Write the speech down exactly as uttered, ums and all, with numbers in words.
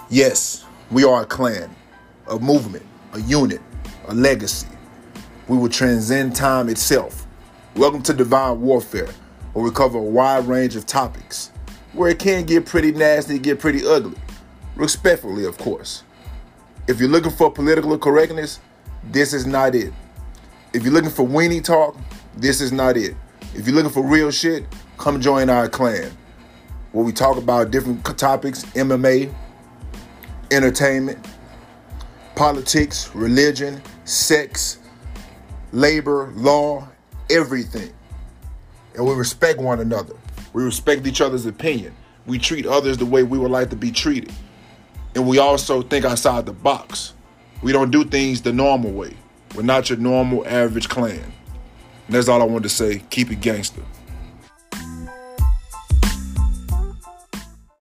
Yes, we are a clan, a movement, a unit, a legacy. We will transcend time itself. Welcome to Divine Warfare, where we cover a wide range of topics, where it can get pretty nasty, get pretty ugly. Respectfully, of course. If you're looking for political correctness, this is not it. If you're looking for weenie talk, this is not it. If you're looking for real shit, come join our clan, where we talk about different topics: M M A, entertainment, politics, religion, sex, labor, law, everything. And we respect one another. We respect each other's opinion. We treat others the way we would like to be treated. And we also think outside the box. We don't do things the normal way. We're not your normal average clan. And that's all I wanted to say. Keep it gangster.